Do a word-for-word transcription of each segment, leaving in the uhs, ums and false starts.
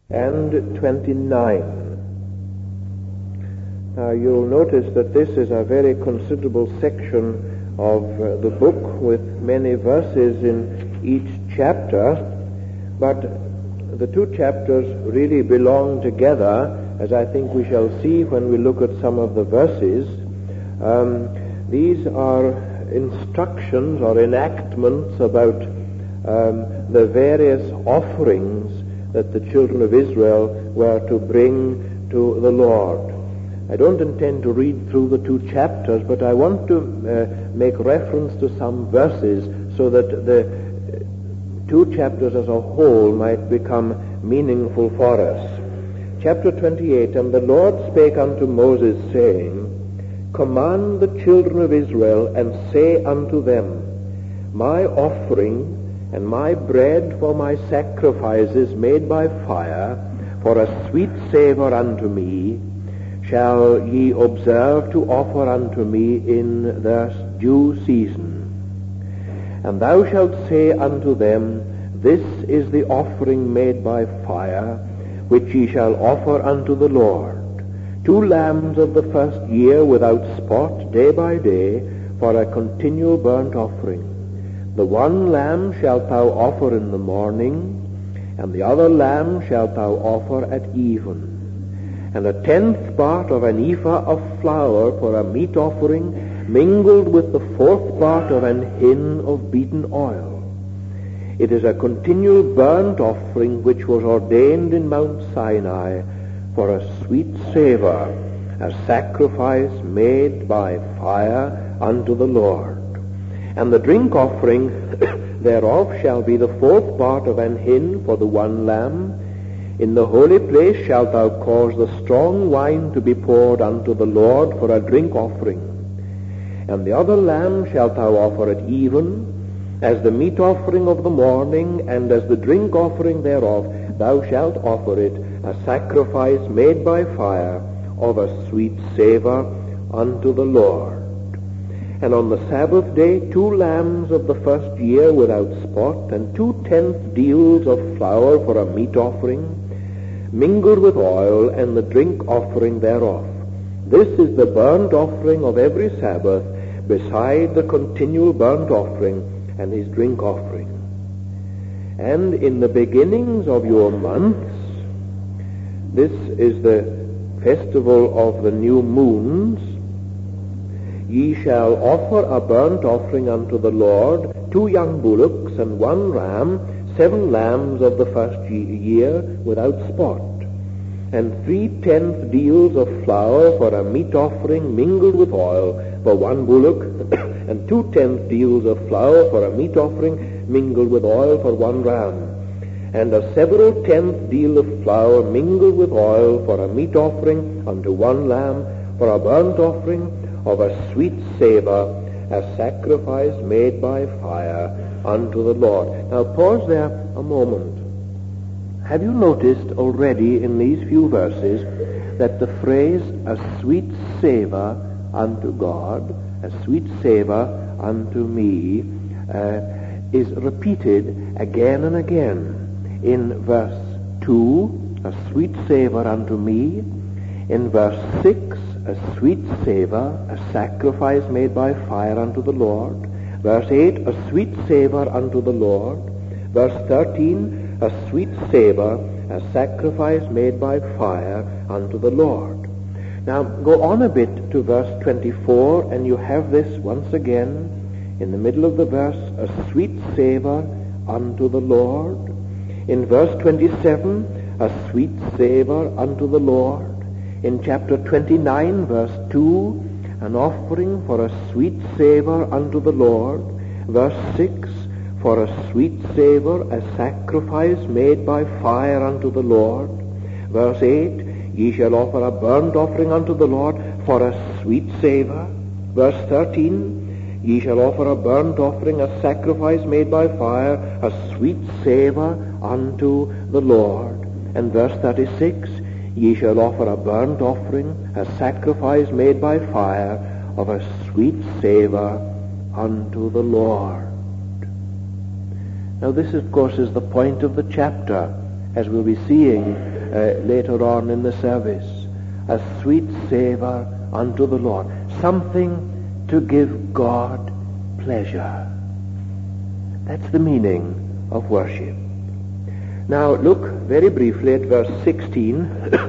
and twenty-nine. Now you'll notice that this is a very considerable section of uh, the book with many verses in each chapter, but the two chapters really belong together, as I think we shall see when we look at some of the verses. Um, these are instructions or enactments about um, the various offerings that the children of Israel were to bring to the Lord. I don't intend to read through the two chapters, but I want to uh, make reference to some verses so that the two chapters as a whole might become meaningful for us. Chapter twenty-eight, And the Lord spake unto Moses, saying, Command the children of Israel, and say unto them, My offering and my bread for my sacrifices made by fire, for a sweet savour unto me, shall ye observe to offer unto me in their due season. And thou shalt say unto them, This is the offering made by fire, which ye shall offer unto the Lord. Two lambs of the first year without spot, day by day, for a continual burnt offering. The one lamb shalt thou offer in the morning, and the other lamb shalt thou offer at even. And a tenth part of an ephah of flour for a meat offering, mingled with the fourth part of an hin of beaten oil. It is a continual burnt offering which was ordained in Mount Sinai for a sweet savour, a sacrifice made by fire unto the Lord. And the drink offering thereof shall be the fourth part of an hin for the one lamb. In the holy place shalt thou cause the strong wine to be poured unto the Lord for a drink offering. And the other lamb shalt thou offer at even, as the meat offering of the morning, and as the drink offering thereof thou shalt offer it, a sacrifice made by fire of a sweet savour unto the Lord. And on the Sabbath day two lambs of the first year without spot, and two tenth deals of flour for a meat offering, mingled with oil, and the drink offering thereof. This is the burnt offering of every Sabbath, beside the continual burnt offering and his drink offering. And in the beginnings of your months, this is the festival of the new moons, ye shall offer a burnt offering unto the Lord, two young bullocks and one ram, seven lambs of the first year without spot, and three tenth deals of flour for a meat offering mingled with oil for one bullock, and two tenth deals of flour for a meat offering mingled with oil for one ram, and a several tenth deal of flour mingled with oil for a meat offering unto one lamb, for a burnt offering of a sweet savour, a sacrifice made by fire unto the Lord. Now pause there a moment. Have you noticed already in these few verses that the phrase, a sweet savour unto God, a sweet savour unto me, uh, is repeated again and again? In verse two, a sweet savour unto me. In verse six, a sweet savour, a sacrifice made by fire unto the Lord. Verse eight, a sweet savour unto the Lord. Verse thirteen, a sweet savour, a sacrifice made by fire unto the Lord. Now go on a bit to verse twenty-four, and you have this once again in the middle of the verse, a sweet savour unto the Lord. In verse twenty-seven, a sweet savour unto the Lord. In chapter twenty-nine, verse two, an offering for a sweet savour unto the Lord. Verse six, for a sweet savour, a sacrifice made by fire unto the Lord. Verse eight, ye shall offer a burnt offering unto the Lord for a sweet savour. Verse thirteen, ye shall offer a burnt offering, a sacrifice made by fire, a sweet savour unto the Lord. And verse thirty-six, ye shall offer a burnt offering, a sacrifice made by fire, of a sweet savour unto the Lord. Now this, of course, is the point of the chapter, as we'll be seeing uh, later on in the service, a sweet savor unto the Lord, something to give God pleasure. That's the meaning of worship. Now look very briefly at verse sixteen.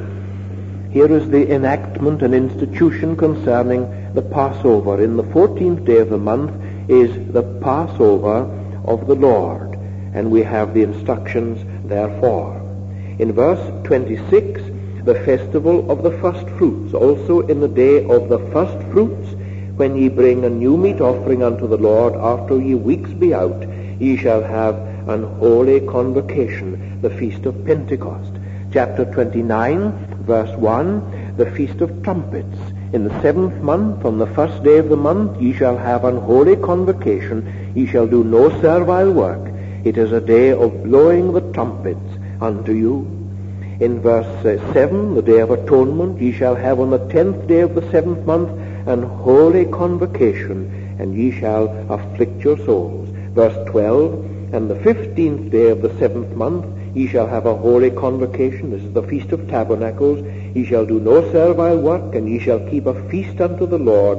Here is the enactment and institution concerning the Passover. In the fourteenth day of the month is the Passover of the Lord, and we have the instructions therefore. In verse twenty-six, the festival of the first fruits, also in the day of the first fruits, when ye bring a new meat offering unto the Lord, after ye weeks be out, ye shall have an holy convocation, the feast of Pentecost. Chapter twenty-nine, verse one, the feast of trumpets. In the seventh month, on the first day of the month, ye shall have an holy convocation, ye shall do no servile work. It is a day of blowing the trumpets unto you. In verse uh, seven, the day of atonement, ye shall have on the tenth day of the seventh month an holy convocation, and ye shall afflict your souls. Verse twelve, and the fifteenth day of the seventh month, ye shall have a holy convocation. This is the Feast of Tabernacles. Ye shall do no servile work, and ye shall keep a feast unto the Lord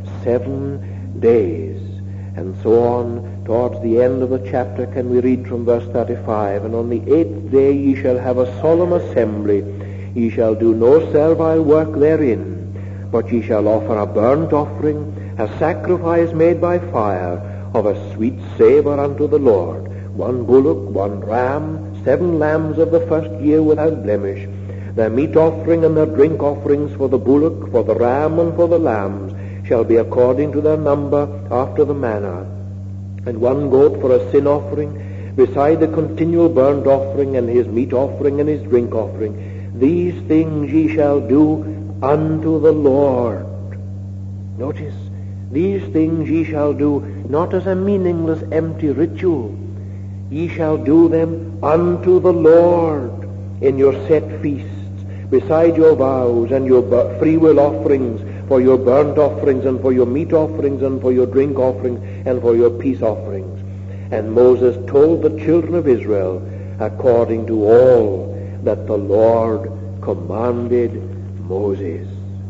seven days. And so on, towards the end of the chapter, can we read from verse thirty-five, and on the eighth day ye shall have a solemn assembly. Ye shall do no servile work therein, but ye shall offer a burnt offering, a sacrifice made by fire, of a sweet savor unto the Lord, one bullock, one ram, seven lambs of the first year without blemish. Their meat offering and their drink offerings for the bullock, for the ram, and for the lambs shall be according to their number after the manner. And one goat for a sin offering, beside the continual burnt offering, and his meat offering and his drink offering. These things ye shall do unto the Lord. Notice, these things ye shall do not as a meaningless empty ritual. Ye shall do them unto the Lord in your set feasts, beside your vows and your free will offerings, for your burnt offerings and for your meat offerings and for your drink offerings and for your peace offerings. And Moses told the children of Israel according to all that the Lord commanded Moses.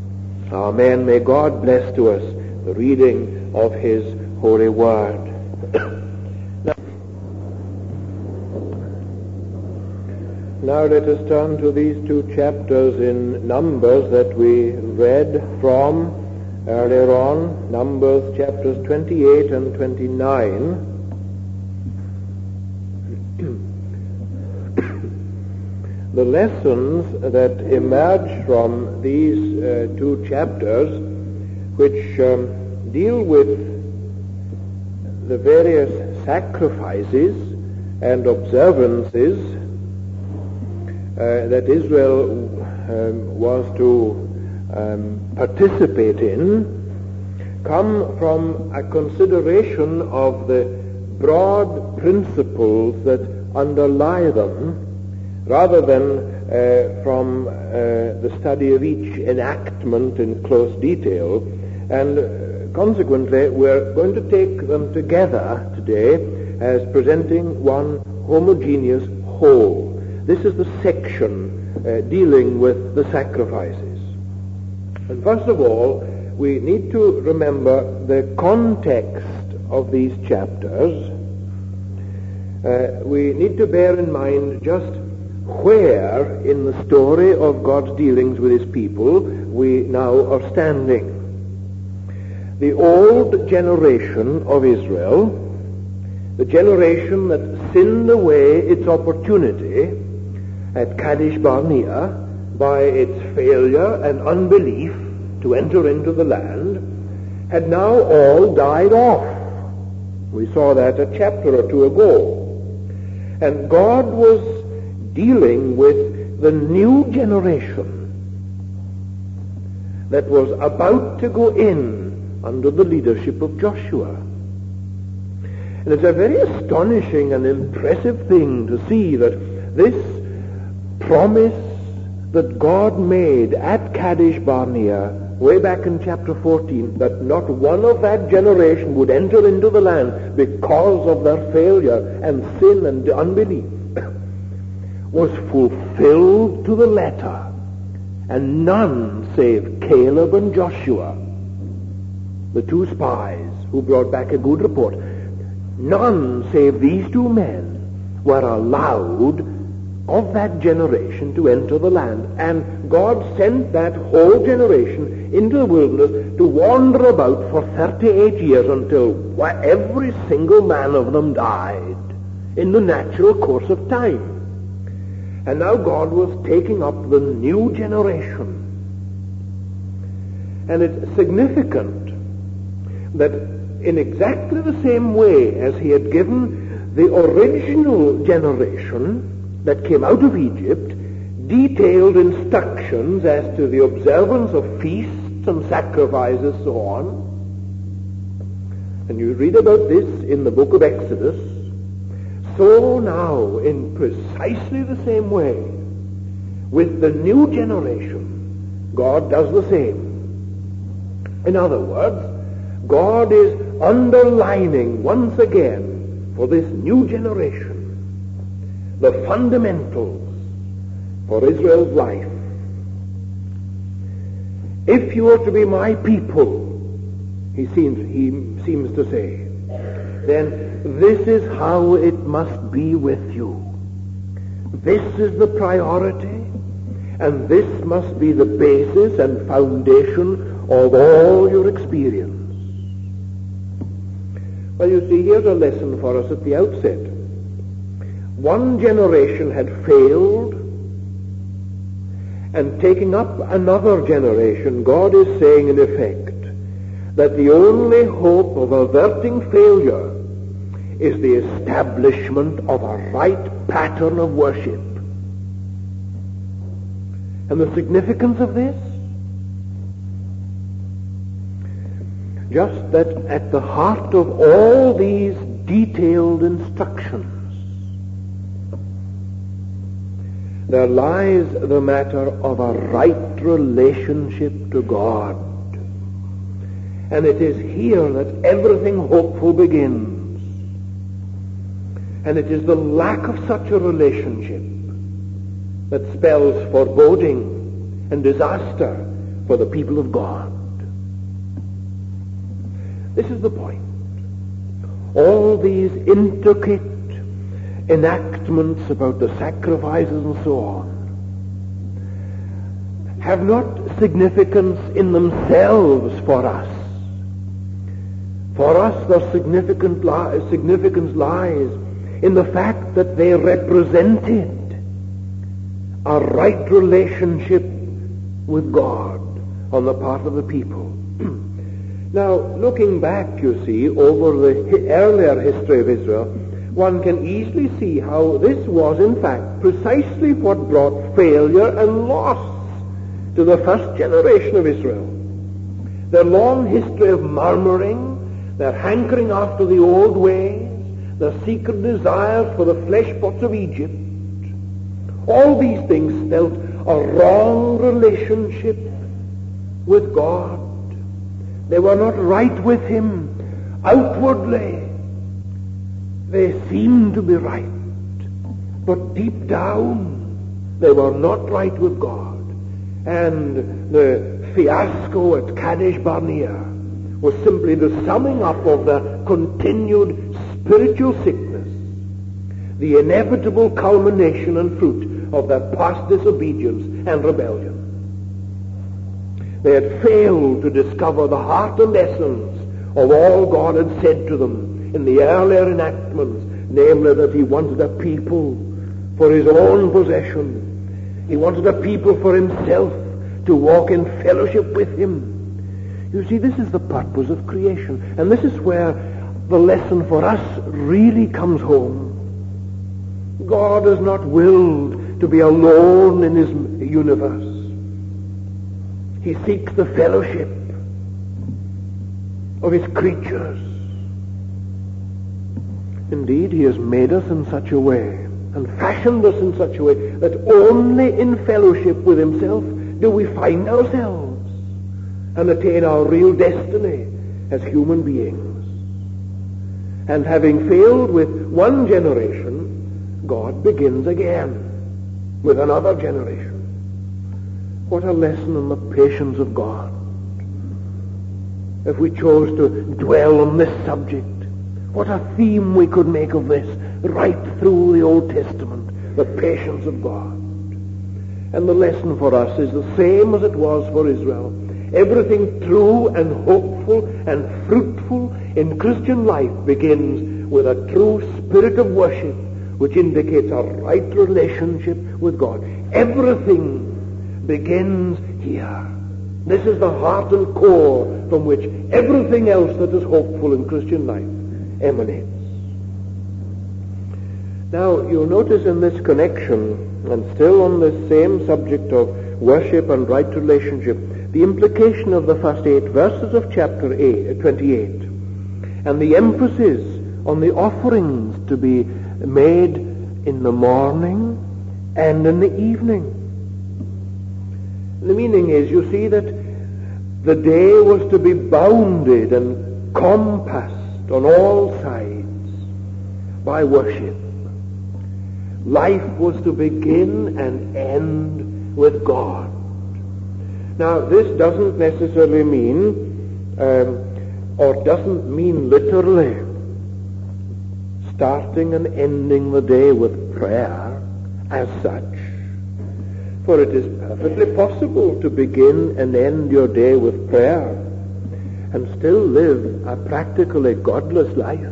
Amen. May God bless to us the reading of his holy word. now, now let us turn to these two chapters in Numbers that we read from earlier on, Numbers chapters twenty-eight and twenty-nine. The lessons that emerge from these uh, two chapters, which um, deal with the various sacrifices and observances uh, that Israel um, was to um, participate in, come from a consideration of the broad principles that underlie them, rather than uh, from uh, the study of each enactment in close detail. And uh, consequently, we're going to take them together today as presenting one homogeneous whole. This is the section uh, dealing with the sacrifices. And first of all, we need to remember the context of these chapters. Uh, we need to bear in mind just where in the story of God's dealings with his people we now are standing. The old generation of Israel, the generation that sinned away its opportunity at Kadesh Barnea by its failure and unbelief to enter into the land, had now all died off. We saw that a chapter or two ago. And God was dealing with the new generation that was about to go in under the leadership of Joshua. And it's a very astonishing and impressive thing to see that this promise that God made at Kadesh Barnea way back in chapter fourteen, that not one of that generation would enter into the land because of their failure and sin and unbelief, was fulfilled to the letter, and none save Caleb and Joshua, the two spies who brought back a good report, none save these two men were allowed of that generation to enter the land. And God sent that whole generation into the wilderness to wander about for thirty-eight years until every single man of them died in the natural course of time. And now God was taking up the new generation. And it's significant that in exactly the same way as he had given the original generation that came out of Egypt detailed instructions as to the observance of feasts and sacrifices, so on. And you read about this in the book of Exodus. So now, in precisely the same way, with the new generation, God does the same. In other words, God is underlining once again for this new generation the fundamentals for Israel's life. If you are to be my people, he seems, he seems to say, then this is how it must be with you. This is the priority, and this must be the basis and foundation of all your experience. Well, you see, here's a lesson for us at the outset. One generation had failed, and taking up another generation, God is saying in effect that the only hope of averting failure is the establishment of a right pattern of worship. And the significance of this? Just that at the heart of all these detailed instructions, there lies the matter of a right relationship to God. And it is here that everything hopeful begins. And it is the lack of such a relationship that spells foreboding and disaster for the people of God. This is the point. All these intricate enactments about the sacrifices and so on have not significance in themselves for us. For us, their significant li- significance lies in the fact that they represented a right relationship with God on the part of the people. Now, looking back, you see, over the hi- earlier history of Israel, one can easily see how this was, in fact, precisely what brought failure and loss to the first generation of Israel. Their long history of murmuring, their hankering after the old ways, their secret desire for the flesh pots of Egypt, all these things spelt a wrong relationship with God. They were not right with him outwardly. They seemed to be right, but deep down they were not right with God. And the fiasco at Kadesh Barnea was simply the summing up of the continued spiritual sickness, the inevitable culmination and fruit of their past disobedience and rebellion. They had failed to discover the heart and essence of all God had said to them in the earlier enactments, namely that he wanted a people for his own possession. He wanted a people for himself to walk in fellowship with him. You see, this is the purpose of creation, and this is where the lesson for us really comes home. God has not willed to be alone in his universe. He seeks the fellowship of his creatures. Indeed, he has made us in such a way and fashioned us in such a way that only in fellowship with himself do we find ourselves and attain our real destiny as human beings. And having failed with one generation, God begins again. with another generation. What a lesson in the patience of God. If we chose to dwell on this subject, what a theme we could make of this right through the Old Testament, the patience of God. And the lesson for us is the same as it was for Israel. Everything true and hopeful and fruitful in Christian life begins with a true spirit of worship, which indicates a right relationship with God. Everything begins here. This is the heart and core from which everything else that is hopeful in Christian life emanates. Now, you'll notice in this connection, and still on this same subject of worship and right relationship, the implication of the first eight verses of chapter eight, twenty-eight, and the emphasis on the offerings to be made in the morning and in the evening. The meaning is, you see, that the day was to be bounded and compassed on all sides by worship. Life was to begin and end with God. Now, this doesn't necessarily mean, um, or doesn't mean literally, starting and ending the day with prayer as such. For it is perfectly possible to begin and end your day with prayer and still live a practically godless life.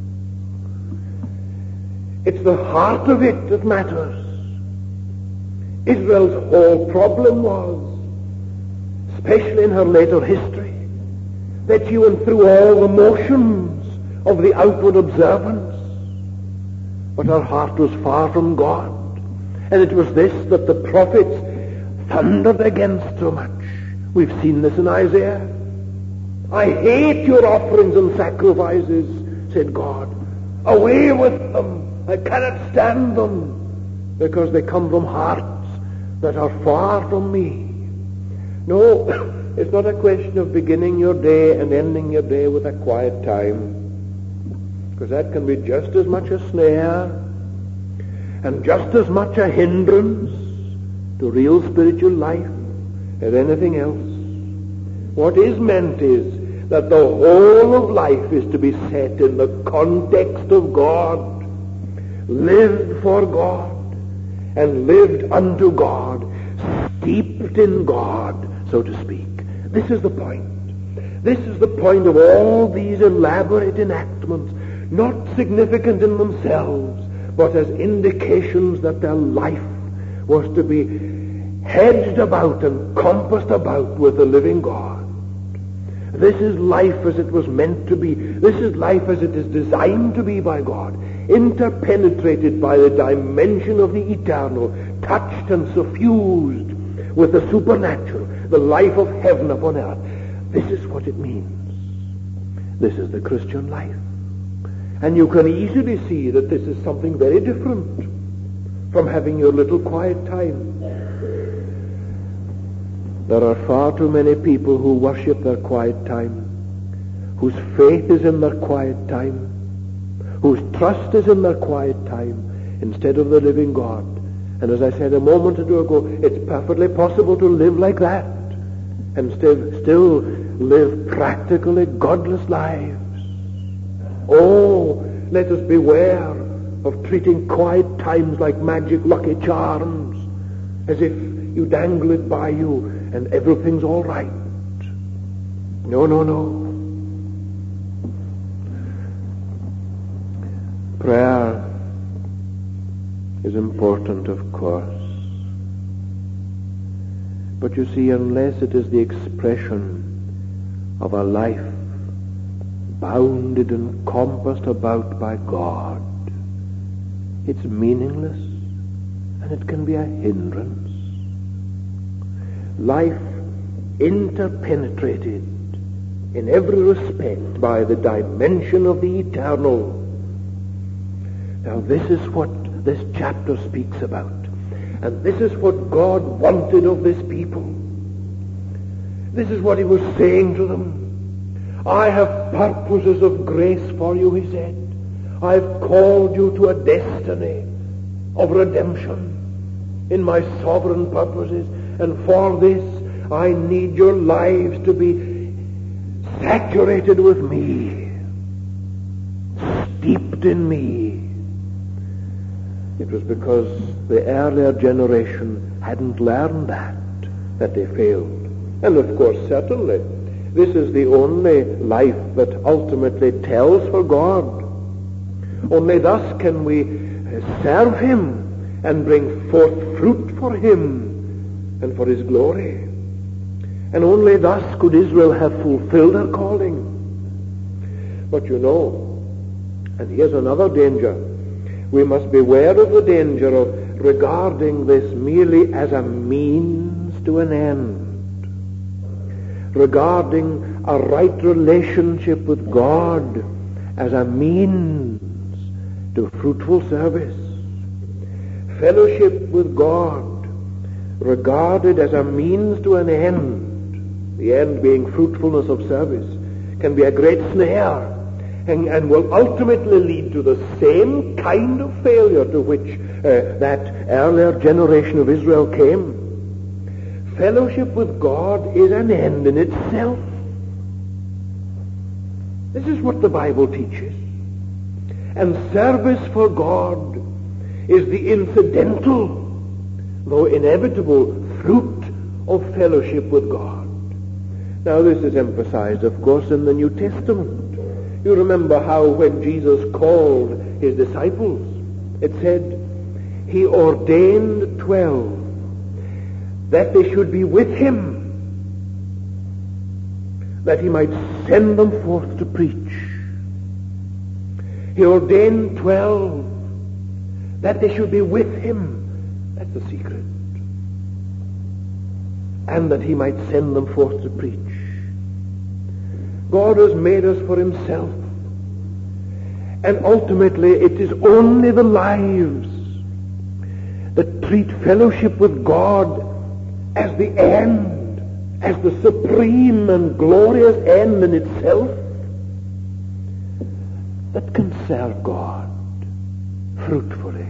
It's the heart of it that matters. Israel's whole problem was, especially in her later history, that she went through all the motions of the outward observance, but her heart was far from God. And it was this that the prophets thundered against so much. We've seen this in Isaiah. I hate your offerings and sacrifices, said God. Away with them. I cannot stand them, because they come from hearts that are far from me. No, it's not a question of beginning your day and ending your day with a quiet time, because that can be just as much a snare and just as much a hindrance to real spiritual life as anything else. What is meant is that the whole of life is to be set in the context of God, lived for God, and lived unto God, steeped in God, so to speak. This is the point. This is the point of all these elaborate enactments, not significant in themselves, but as indications that their life was to be hedged about and compassed about with the living God. This is life as it was meant to be. This is life as it is designed to be by God, interpenetrated by the dimension of the eternal, touched and suffused with the supernatural, the life of heaven upon earth. This is what it means. This is the Christian life. And you can easily see that this is something very different from having your little quiet time. There are far too many people who worship their quiet time, whose faith is in their quiet time, whose trust is in their quiet time, instead of the living God. And as I said a moment or two ago, it's perfectly possible to live like that and still, still live practically godless lives. Oh, let us beware of treating quiet times like magic lucky charms, as if you dangle it by you and everything's all right. No, no, no. Prayer is important, of course. But you see, unless it is the expression of a life bounded and compassed about by God, it's meaningless, and it can be a hindrance. Life interpenetrated in every respect by the dimension of the eternal. Now this is what this chapter speaks about, and this is what God wanted of this people. This is what he was saying to them. I have purposes of grace for you, he said. I've called you to a destiny of redemption. in my sovereign purposes, and for this I need your lives to be saturated with me, steeped in me. It was because the earlier generation hadn't learned that, that they failed. And of course, certainly, this is the only life that ultimately tells for God. Only thus can we serve him and bring forth fruit for him and for his glory. And only thus could Israel have fulfilled her calling. But you know, and here's another danger. We must beware of the danger of regarding this merely as a means to an end. Regarding a right relationship with God as a means to fruitful service. Fellowship with God regarded as a means to an end, the end being fruitfulness of service, can be a great snare and, and will ultimately lead to the same kind of failure to which uh, that earlier generation of Israel came. Fellowship with God is an end in itself. This is what the Bible teaches. And service for God is the incidental, though inevitable, fruit of fellowship with God. Now this is emphasized, of course, in the New Testament. You remember how when Jesus called his disciples, it said, he ordained twelve, that they should be with him, that he might send them forth to preach. He ordained twelve, that they should be with him. That's the secret. And that he might send them forth to preach. God has made us for himself. And ultimately it is only the lives that treat fellowship with God as the end, as the supreme and glorious end in itself, that can serve God fruitfully.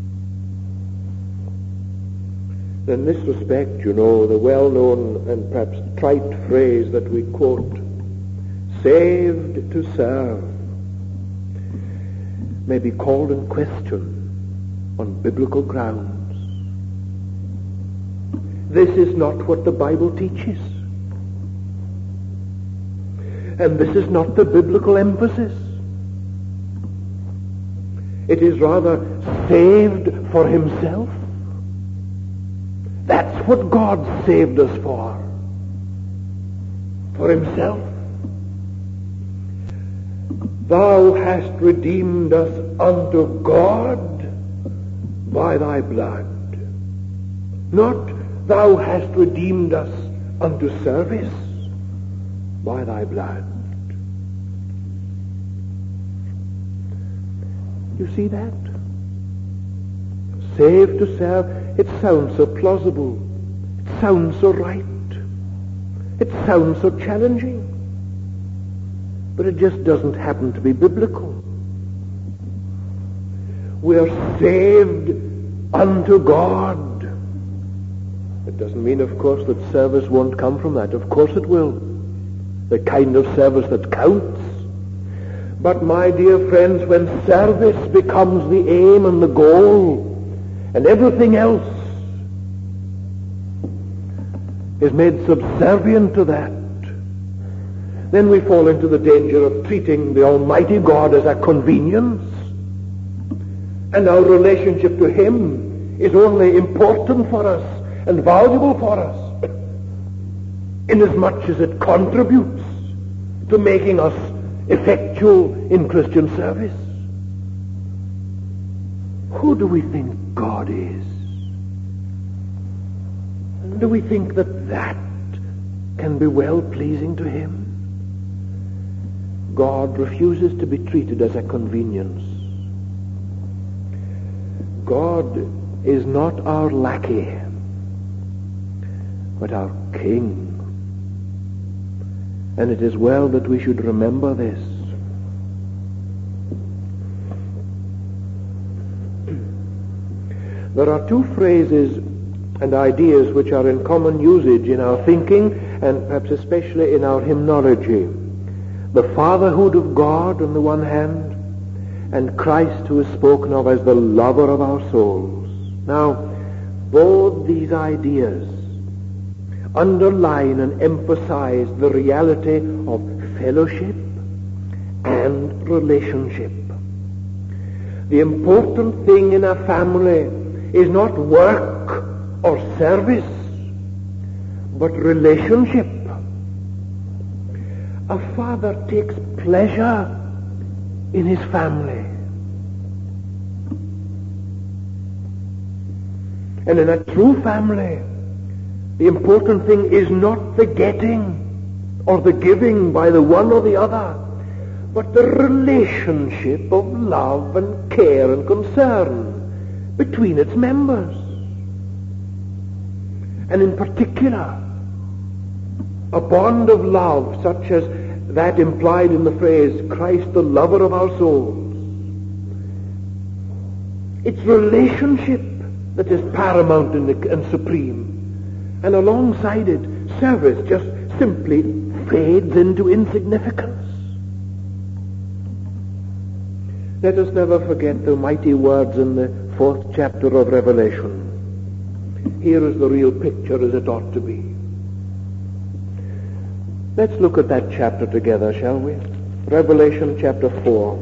In this respect, you know, the well-known and perhaps trite phrase that we quote, saved to serve, may be called in question on biblical grounds. This is not what the Bible teaches. And this is not the biblical emphasis. It is rather saved for himself. That's what God saved us for. For himself. Thou hast redeemed us unto God by thy blood. Not thou hast redeemed us unto service by thy blood. You see that? Saved to serve. It sounds so plausible. It sounds so right. It sounds so challenging. But it just doesn't happen to be biblical. We are saved unto God. It doesn't mean, of course, that service won't come from that. Of course it will. The kind of service that counts. But my dear friends, when service becomes the aim and the goal, and everything else is made subservient to that, then we fall into the danger of treating the Almighty God as a convenience, and our relationship to him is only important for us and valuable for us inasmuch as it contributes to making us effectual in Christian service. Who do we think God is? And do we think that that can be well pleasing to him? God refuses to be treated as a convenience. God is not our lackey, but our King. And it is well that we should remember this. There are two phrases and ideas which are in common usage in our thinking and perhaps especially in our hymnology. The fatherhood of God on the one hand, and Christ who is spoken of as the lover of our souls. Now, both these ideas underline and emphasize the reality of fellowship and relationship. The important thing in a family is not work or service, but relationship. A father takes pleasure in his family. And in a true family, the important thing is not the getting or the giving by the one or the other, but the relationship of love and care and concern between its members. And in particular, a bond of love such as that implied in the phrase, Christ the lover of our souls. It's relationship that is paramount and supreme. And alongside it, service just simply fades into insignificance. Let us never forget the mighty words in the fourth chapter of Revelation. Here is the real picture as it ought to be. Let's look at that chapter together, shall we? Revelation chapter four.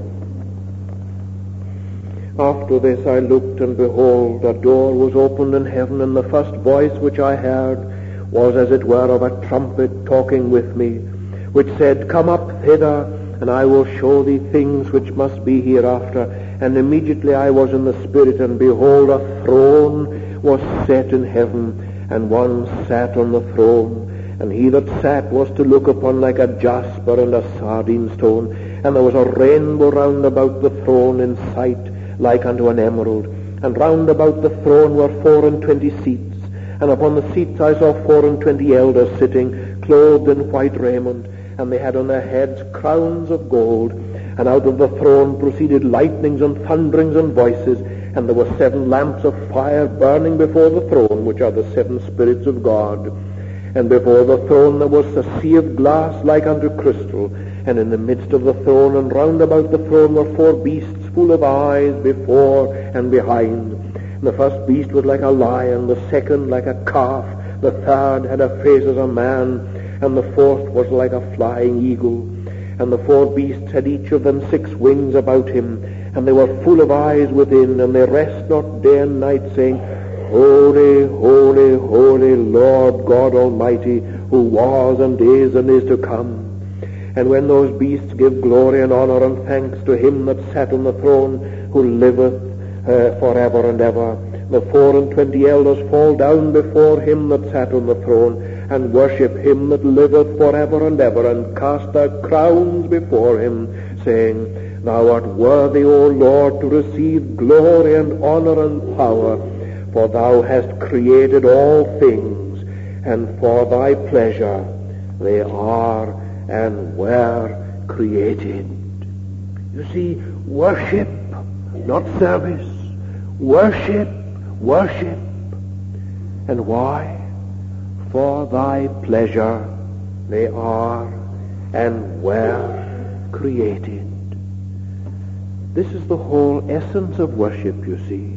After this I looked, and behold, a door was opened in heaven, and the first voice which I heard was as it were of a trumpet talking with me, which said, Come up hither, and I will show thee things which must be hereafter. And immediately I was in the Spirit, and behold, a throne was set in heaven, and one sat on the throne. And he that sat was to look upon like a jasper and a sardine stone. And there was a rainbow round about the throne in sight, like unto an emerald. And round about the throne were four and twenty seats. And upon the seats I saw four and twenty elders sitting, clothed in white raiment. And they had on their heads crowns of gold. And out of the throne proceeded lightnings and thunderings and voices. And there were seven lamps of fire burning before the throne, which are the seven spirits of God. And before the throne there was a sea of glass like unto crystal. And in the midst of the throne and round about the throne were four beasts full of eyes before and behind. And the first beast was like a lion, the second like a calf, the third had a face as a man, and the fourth was like a flying eagle. And the four beasts had each of them six wings about him, and they were full of eyes within, and they rest not day and night, saying, Holy, holy, holy, Lord God Almighty, who was and is and is to come. And when those beasts give glory and honor and thanks to him that sat on the throne, who liveth uh, forever and ever, the four and twenty elders fall down before him that sat on the throne, and worship him that liveth forever and ever, and cast their crowns before him, saying, Thou art worthy, O Lord, to receive glory and honor and power, for thou hast created all things, and for thy pleasure they are and were created. You see, worship, not service. Worship, worship. And why? For thy pleasure they are and were created. This is the whole essence of worship, you see.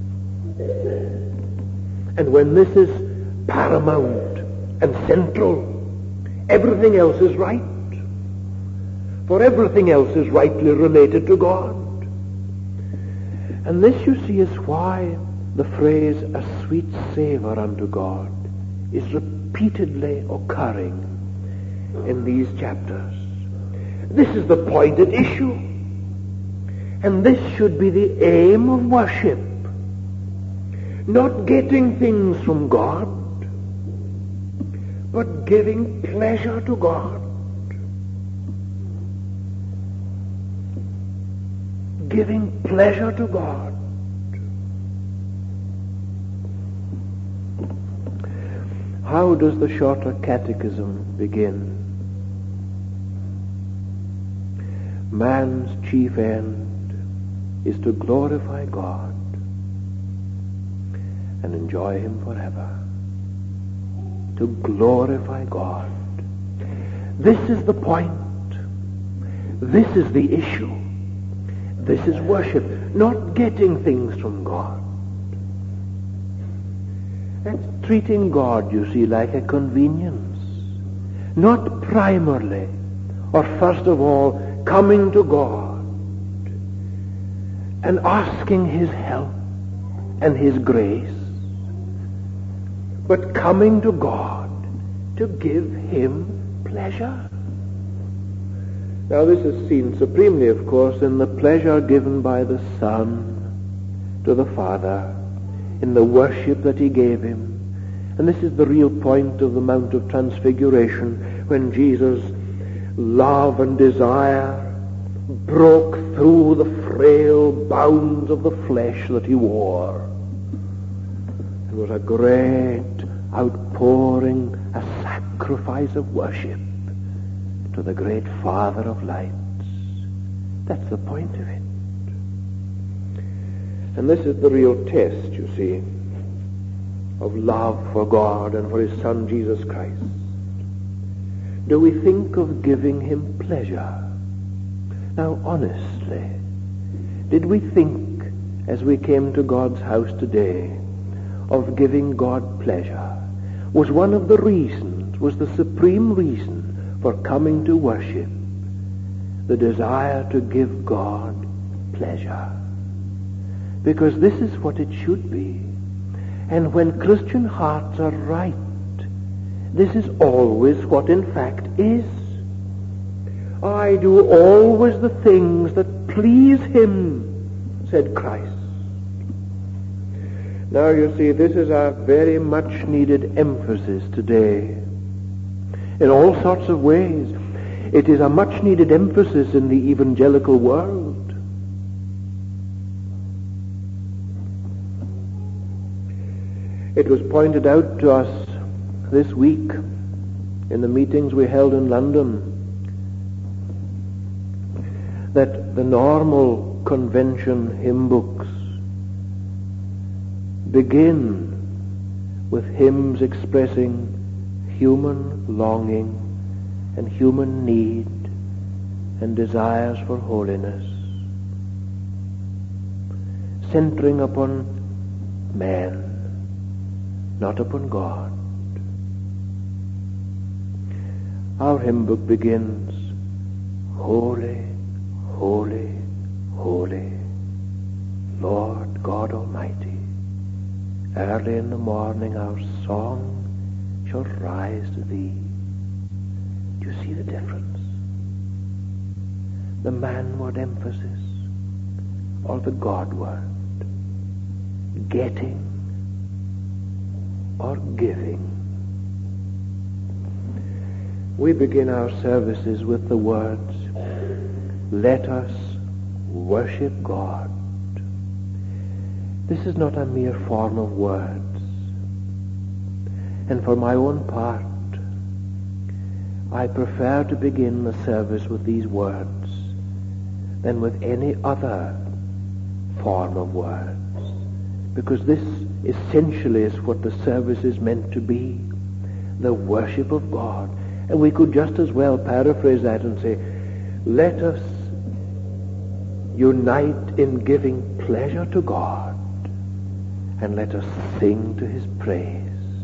And when this is paramount and central, everything else is right. For everything else is rightly related to God. And this, you see, is why the phrase, a sweet savor unto God, is repeatedly occurring in these chapters. This is the point at issue. And this should be the aim of worship. Not getting things from God, but giving pleasure to God. Giving pleasure to God. How does the Shorter Catechism begin? Man's chief end is to glorify God and enjoy him forever. To glorify God. This is the point. This is the issue. This is worship, not getting things from God. That's treating God, you see, like a convenience. Not primarily, or first of all, coming to God and asking his help and his grace, but coming to God to give him pleasure. Now this is seen supremely, of course, in the pleasure given by the Son to the Father, in the worship that he gave him. And this is the real point of the Mount of Transfiguration, when Jesus' love and desire broke through the frail bounds of the flesh that he wore. It was a great outpouring, a sacrifice of worship to the great Father of lights. That's the point of it. And this is the real test, you see, of love for God and for his Son Jesus Christ. Do we think of giving him pleasure? Now, honestly, did we think, as we came to God's house today, of giving God pleasure? Was one of the reasons, was the supreme reason for coming to worship, the desire to give God pleasure? Because this is what it should be. And when Christian hearts are right, this is always what in fact is. I do always the things that please him, said Christ. Now you see, this is a very much needed emphasis today. In all sorts of ways. It is a much needed emphasis in the evangelical world. It was pointed out to us this week in the meetings we held in London that the normal convention hymn books begin with hymns expressing human longing and human need and desires for holiness, centering upon man, not upon God. Our hymn book begins, Holy, holy, holy, Lord God Almighty. Early in the morning our song shall rise to thee. Do you see the difference? The manward emphasis or the Godward? Getting or giving? We begin our services with the words, let us worship God. This is not a mere form of words. And for my own part, I prefer to begin the service with these words than with any other form of words, because this essentially is what the service is meant to be, the worship of God. And we could just as well paraphrase that and say, let us unite in giving pleasure to God, and let us sing to his praise.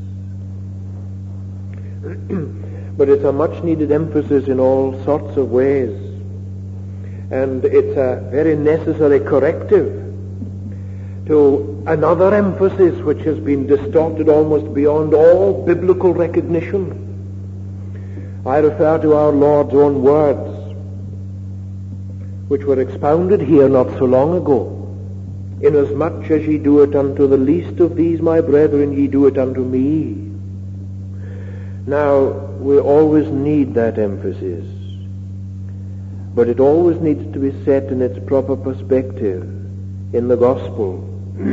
But it's a much needed emphasis in all sorts of ways, and it's a very necessary corrective to another emphasis which has been distorted almost beyond all biblical recognition. I refer to our Lord's own words, which were expounded here not so long ago. Inasmuch as ye do it unto the least of these my brethren, ye do it unto me. Now, we always need that emphasis, but it always needs to be set in its proper perspective in the gospel.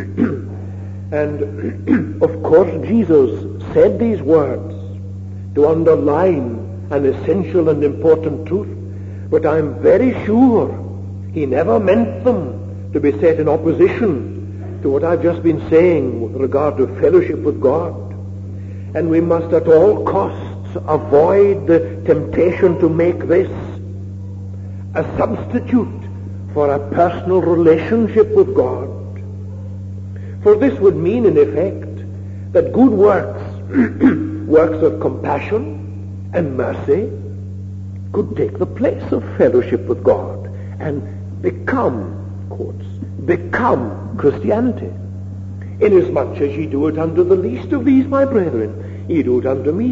And of course Jesus said these words to underline an essential and important truth, but I'm very sure he never meant them to be set in opposition to what I've just been saying with regard to fellowship with God. And we must at all costs avoid the temptation to make this a substitute for a personal relationship with God. For this would mean, in effect, that good works, works of compassion and mercy, could take the place of fellowship with God and become, quotes, become Christianity. Inasmuch as ye do it unto the least of these, my brethren, ye do it unto me.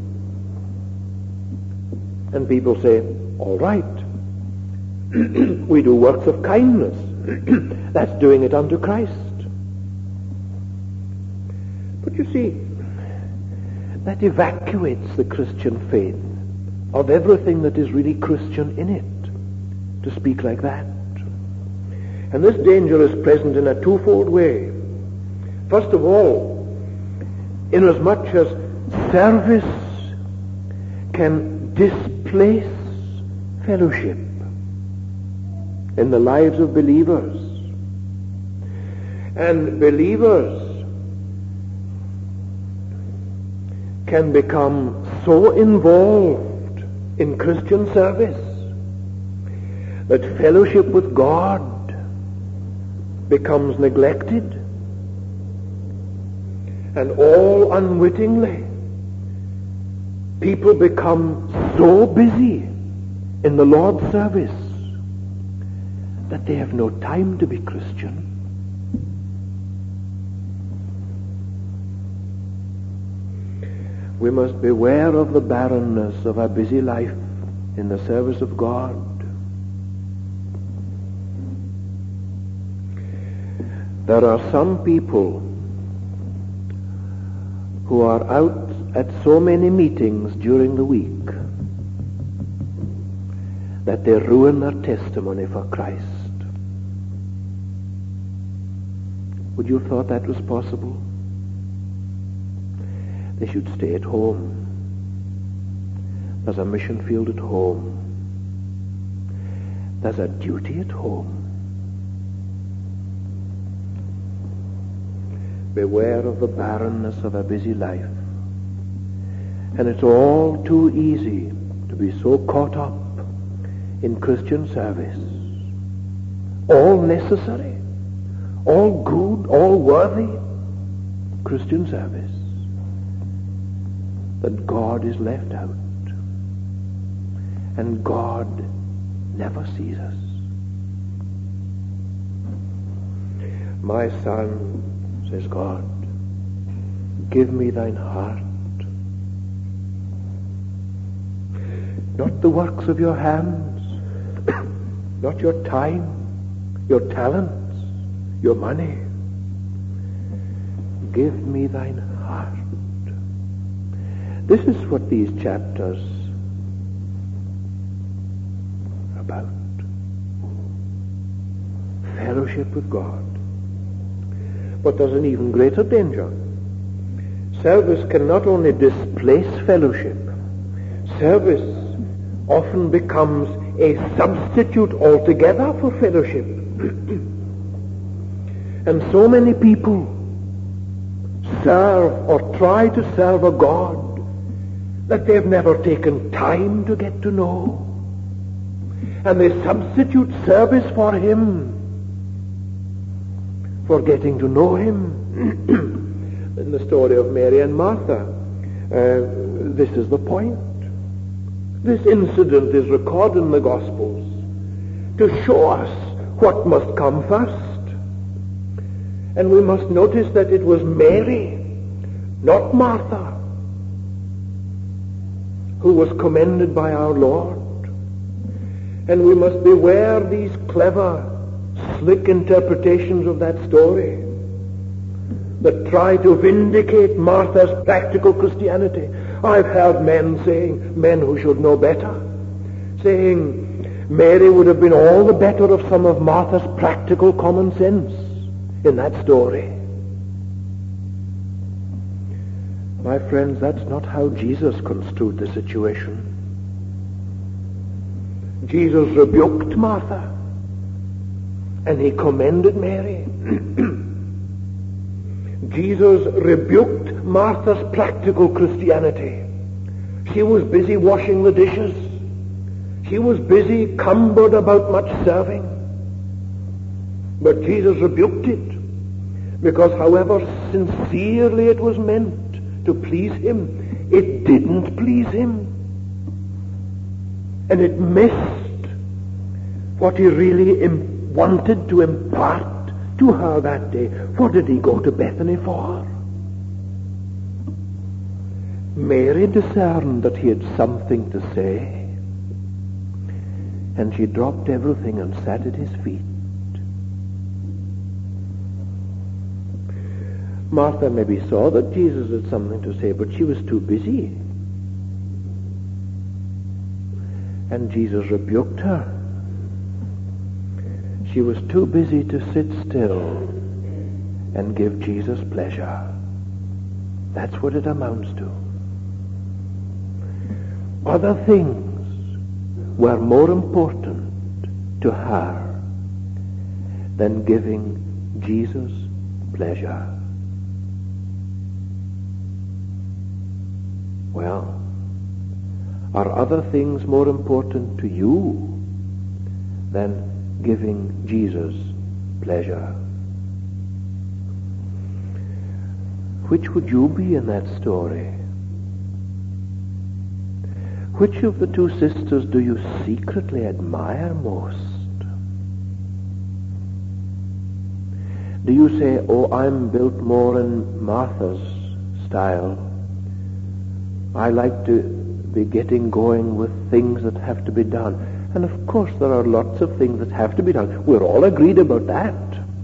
And people say, all right, we do works of kindness. That's doing it unto Christ. But you see, that evacuates the Christian faith of everything that is really Christian in it, to speak like that. And this danger is present in a twofold way. First of all, inasmuch as service can displace fellowship in the lives of believers, and believers can become so involved in Christian service that fellowship with God becomes neglected, and all unwittingly people become so busy in the Lord's service that they have no time to be Christian. We must beware of the barrenness of a busy life in the service of God. There are some people who are out at so many meetings during the week that they ruin their testimony for Christ. Would you have thought that was possible? They should stay at home. There's a mission field at home. There's a duty at home. Beware of the barrenness of a busy life. And it's all too easy to be so caught up in Christian service. All necessary, all good, all worthy Christian service, that God is left out. And God never sees us. My son, says God, give me thine heart. Not the works of your hands, not your time, your talents, your money. Give me thine heart. This is what these chapters are about. Fellowship with God. But there's an even greater danger. Service can not only displace fellowship, service often becomes a substitute altogether for fellowship. And so many people serve or try to serve a God that they've never taken time to get to know. And they substitute service for Him for getting to know Him. In the story of Mary and Martha, uh, this is the point. This incident is recorded in the Gospels to show us what must come first. And we must notice that it was Mary, not Martha, who was commended by our Lord. And we must beware these clever, slick interpretations of that story that try to vindicate Martha's practical Christianity. I've heard men saying, men who should know better, saying Mary would have been all the better of some of Martha's practical common sense in that story. My friends, that's not how Jesus construed the situation. Jesus rebuked Martha, and He commended Mary. Jesus rebuked Martha's practical Christianity. She was busy washing the dishes. She was busy cumbered about much serving. But Jesus rebuked it, because however sincerely it was meant to please him, it didn't please him. And it missed what he really im- wanted to impart to her that day. What did he go to Bethany for? Mary discerned that he had something to say, and she dropped everything and sat at his feet. Martha maybe saw that Jesus had something to say, but she was too busy. And Jesus rebuked her. She was too busy to sit still and give Jesus pleasure. That's what it amounts to. Other things were more important to her than giving Jesus pleasure. Well, are other things more important to you than giving Jesus pleasure? Which would you be in that story? Which of the two sisters do you secretly admire most? Do you say, oh, I'm built more in Martha's style. I like to be getting going with things that have to be done. And of course there are lots of things that have to be done. We're all agreed about that.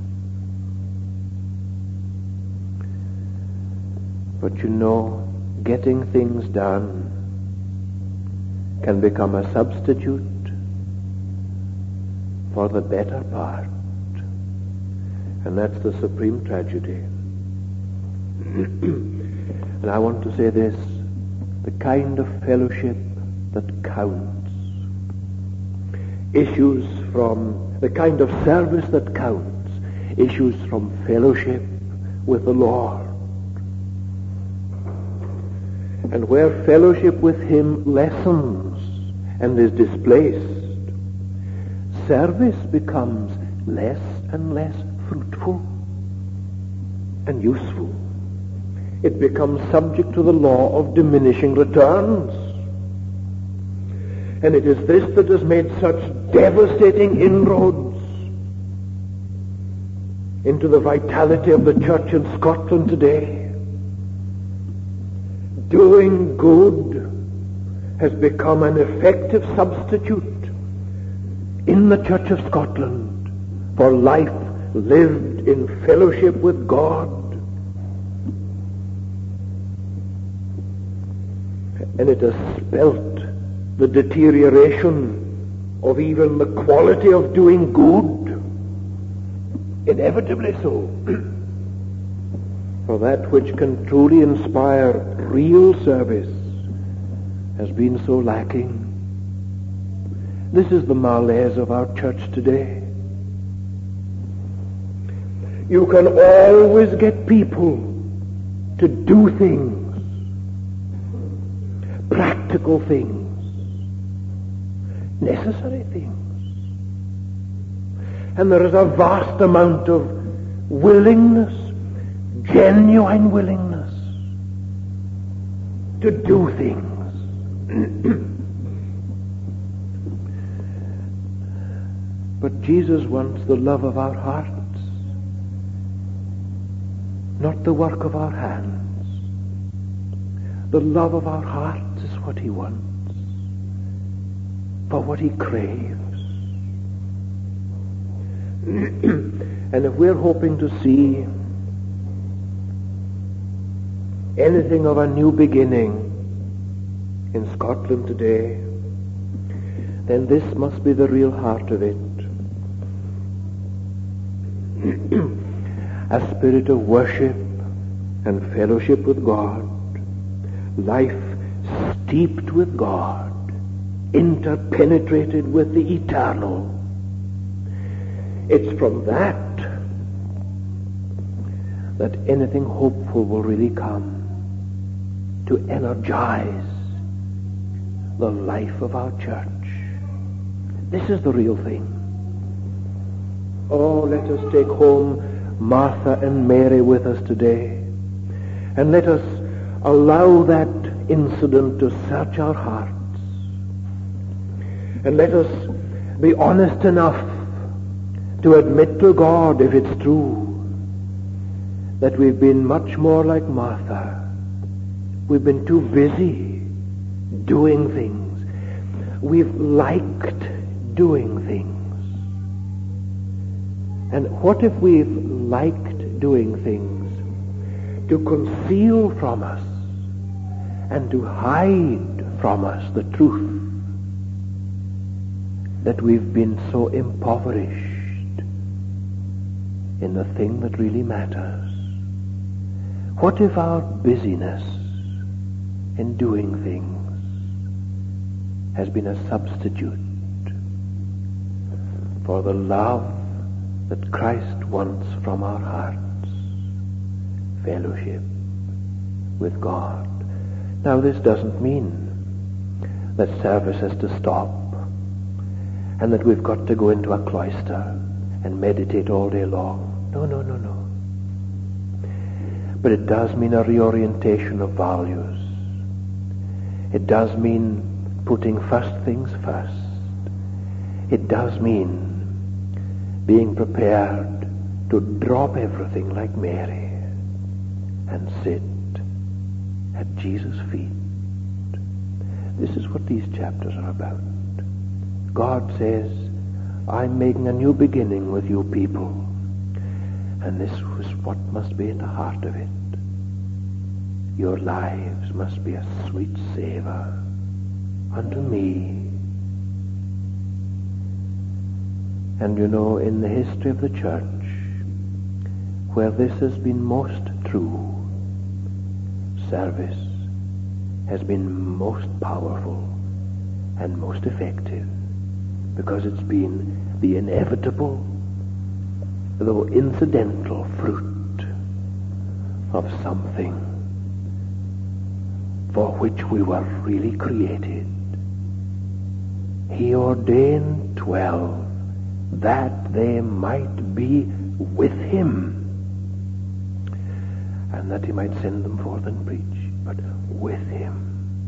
But you know, getting things done can become a substitute for the better part. And that's the supreme tragedy. And I want to say this, the kind of fellowship that counts issues from, the kind of service that counts issues from fellowship with the Lord. And where fellowship with him lessens and is displaced, service becomes less and less fruitful and useful. It becomes subject to the law of diminishing returns. And it is this that has made such devastating inroads into the vitality of the church in Scotland today. Doing good has become an effective substitute in the Church of Scotland for life lived in fellowship with God. And it has spelt the deterioration of even the quality of doing good. Inevitably so. For that which can truly inspire real service has been so lacking. This is the malaise of our church today. You can always get people to do things, practical things, necessary things. And there is a vast amount of willingness, genuine willingness to do things. But Jesus wants the love of our hearts, not the work of our hands. The love of our hearts is what he wants, for what he craves. And if we're hoping to see anything of a new beginning in Scotland today, then this must be the real heart of it. A spirit of worship and fellowship with God, life steeped with God, interpenetrated with the eternal. It's from that that anything hopeful will really come to energize the life of our church. This is the real thing. Oh, let us take home Martha and Mary with us today, and let us allow that incident to search our hearts, and let us be honest enough to admit to God, if it's true, that we've been much more like Martha. We've been too busy doing things. We've liked doing things. And what if we've liked doing things to conceal from us and to hide from us the truth that we've been so impoverished in the thing that really matters? What if our busyness in doing things has been a substitute for the love that Christ wants from our hearts? Fellowship with God. Now, this doesn't mean that service has to stop and that we've got to go into a cloister and meditate all day long. No, no, no, no. But it does mean a reorientation of values. It does mean putting first things first. It does mean being prepared to drop everything like Mary and sit at Jesus' feet. This is what these chapters are about. God says, I'm making a new beginning with you people. And this was what must be at the heart of it. Your lives must be a sweet savor unto me. And you know, in the history of the church, where this has been most true, service has been most powerful and most effective, because it's been the inevitable, though incidental, fruit of something for which we were really created. He ordained twelve that they might be with him, and that he might send them forth and preach, but with him.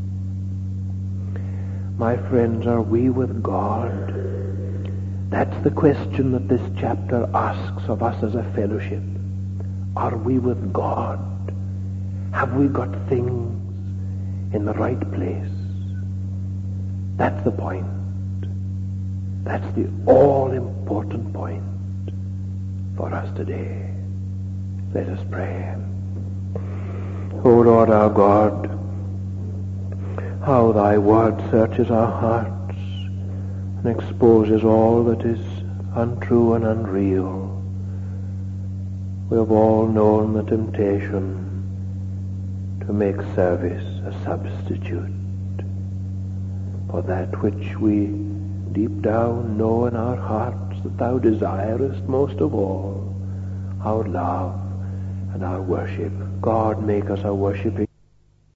My friends, are we with God? That's the question that this chapter asks of us as a fellowship. Are we with God? Have we got things in the right place? That's the point. That's the all-important point for us today. Let us pray. O Lord our God, how thy word searches our hearts and exposes all that is untrue and unreal. We have all known the temptation to make service a substitute for that which we deep down know in our hearts that thou desirest most of all, our love and our worship. God, make us a worshiping